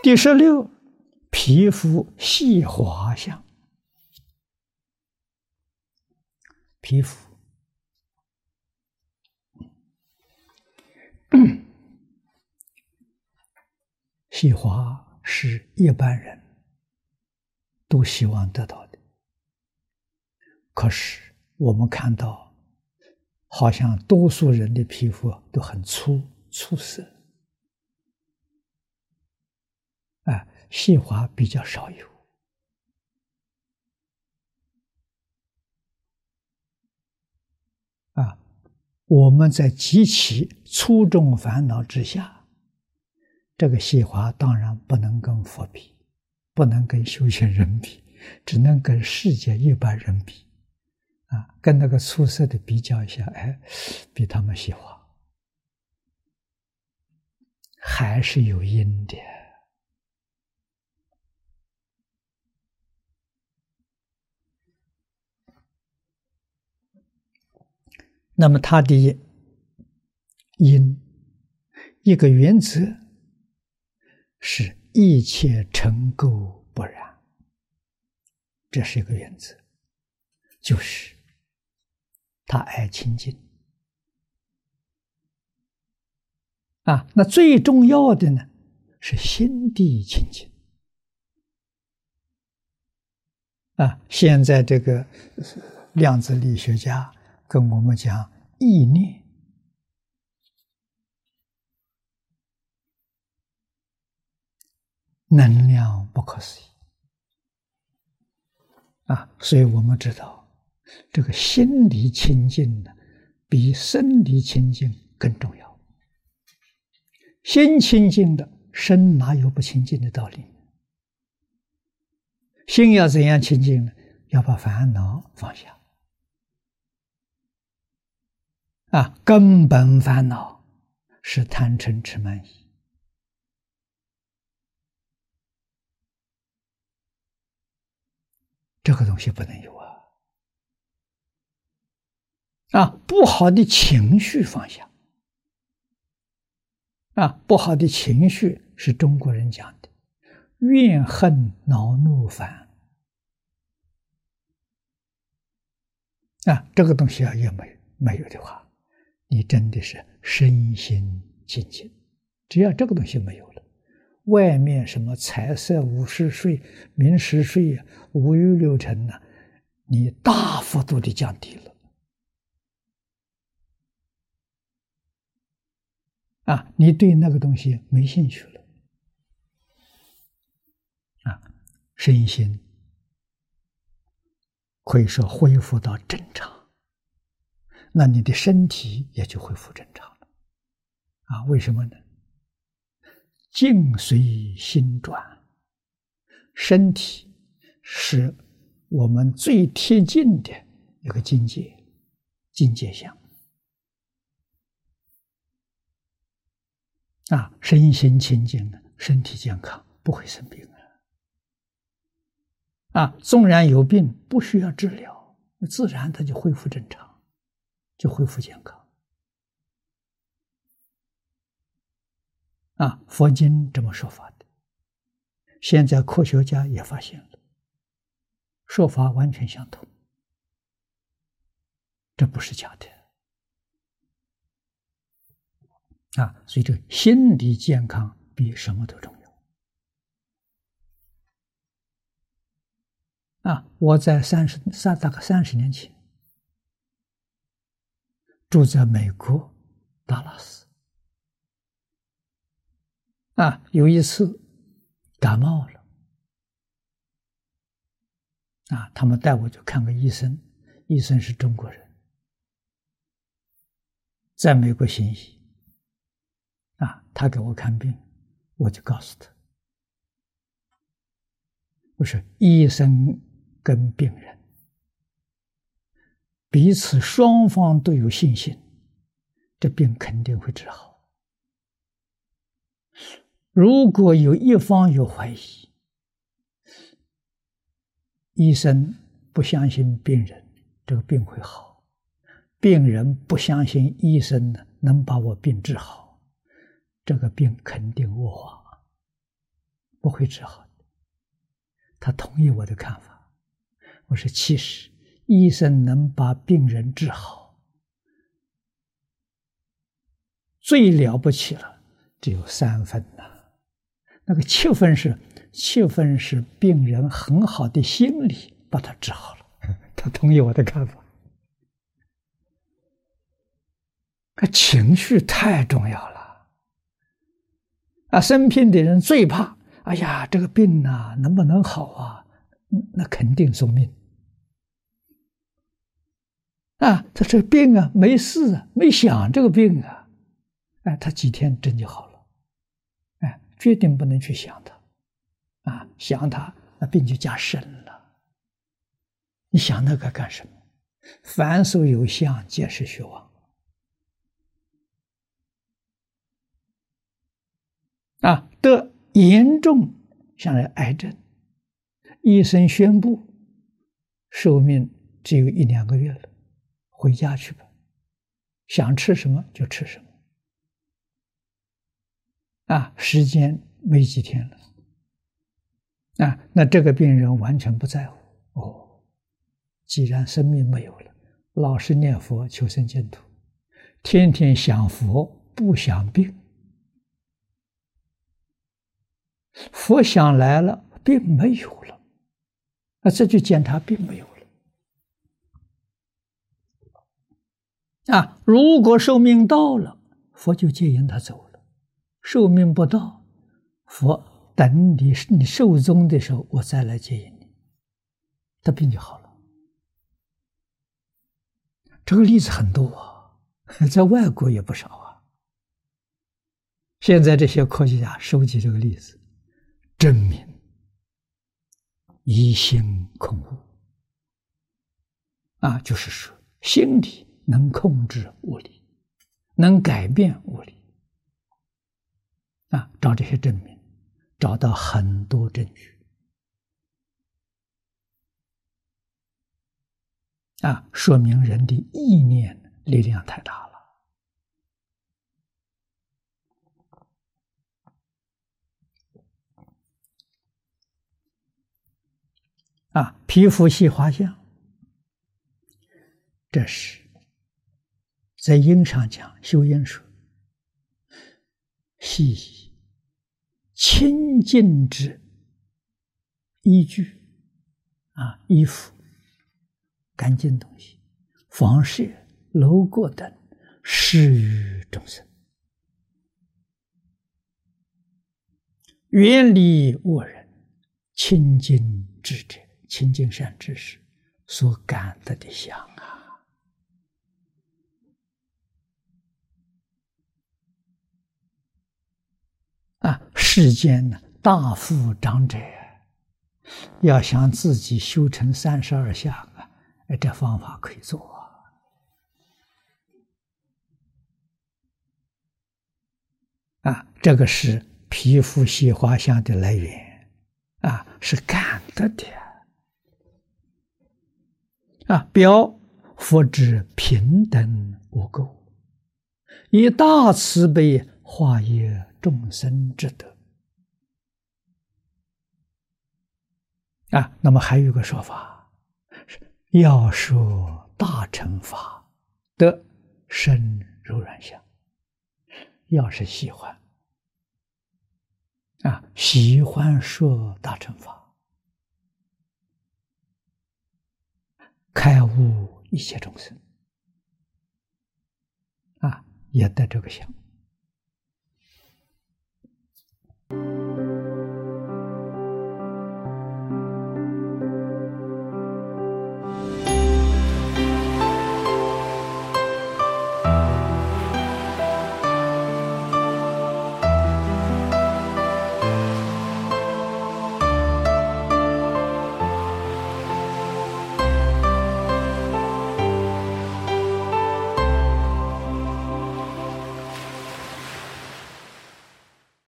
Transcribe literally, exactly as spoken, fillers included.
第十六，皮肤细滑相。皮肤细滑是一般人都希望得到的，可是我们看到，好像多数人的皮肤都很粗粗涩，啊，细滑比较少有。啊，我们在极其粗重烦恼之下，这个细滑当然不能跟佛比，不能跟修行人比，只能跟世界一般人比。啊，跟那个粗涩的比较一下，哎，比他们细滑，还是有因的。那么它的因，一个原则是一切尘垢不染，这是一个原则，就是他爱清净啊。那最重要的呢，是心地清净啊。现在这个量子力学家跟我们讲，意念能量不可思议啊，所以我们知道。这个心理清净呢，比生理清净更重要。心清净的，身哪有不清净的道理？心要怎样清净呢？要把烦恼放下。啊，根本烦恼是贪嗔痴慢疑。这个东西不能有啊。啊，不好的情绪放下。啊，不好的情绪是中国人讲的怨恨恼怒烦。啊，这个东西啊，也没有没有的话，你真的是身心清净。只要这个东西没有了，外面什么财色五十税、名食税、五欲六尘呢，你大幅度的降低了。啊，你对那个东西没兴趣了，啊，身心可以说恢复到正常，那你的身体也就恢复正常了，啊，为什么呢？境随心转，身体是我们最贴近的一个境界，境界相。啊，身心清净了，身体健康，不会生病啊！啊，纵然有病，不需要治疗，自然它就恢复正常，就恢复健康。啊，佛经这么说法的，现在科学家也发现了，说法完全相同，这不是假的。啊，所以这个心理健康比什么都重要。啊，我在三十三大概三十年前住在美国达拉斯。啊，有一次感冒了，啊，他们带我去看个医生，医生是中国人，在美国行医。啊，他给我看病，我就告诉他，我说医生跟病人彼此双方都有信心，这病肯定会治好。如果有一方有怀疑，医生不相信病人这个病会好，病人不相信医生呢能把我病治好，这个病肯定恶化。 不会治好的。他同意我的看法。我说，其实医生能把病人治好，最了不起了，只有三分呐、啊。那个七分是七分是病人很好的心理把他治好了。他同意我的看法。情绪太重要了啊！生病的人最怕，哎呀，这个病啊，能不能好啊？那肯定送命啊！他这病啊，没事啊，没想这个病啊，哎，他几天真就好了。哎，决定不能去想它啊，想它，那病就加深了。你想那个干什么？凡所有相，皆是虚妄。啊，得严重像是癌症，医生宣布寿命只有一两个月了，回家去吧，想吃什么就吃什么。啊，时间没几天了。啊，那这个病人完全不在乎。哦，既然生命没有了，老实念佛求生净土，天天想佛不想病。佛想来了，病没有了，那这就检查病没有了。啊，如果寿命到了，佛就接引他走了；寿命不到，佛等你你寿终的时候，我再来接引你，他病就好了。这个例子很多啊，在外国也不少啊。现在这些科学家收集这个例子，证明疑心控物啊，就是说心理能控制物理，能改变物理啊。找这些证明，找到很多证据啊，说明人的意念力量太大了。啊，皮肤细滑相，这是在因上讲，修因说，系清净之依据啊，衣服、干净东西、房舍、楼阁等，施于众生，远离恶人，清净智者。清净善知识所感得的相啊！啊，世间呢，大富长者要想自己修成三十二相啊，哎，这方法可以做啊！啊，这个是皮肤细滑相的来源啊，是感得的。啊，表佛之平等无垢，以大慈悲化业众生之德。啊，那么还有一个说法，要说大乘法得生柔软相。要是喜欢啊，喜欢说大乘法，开悟一切众生啊，也得这个相。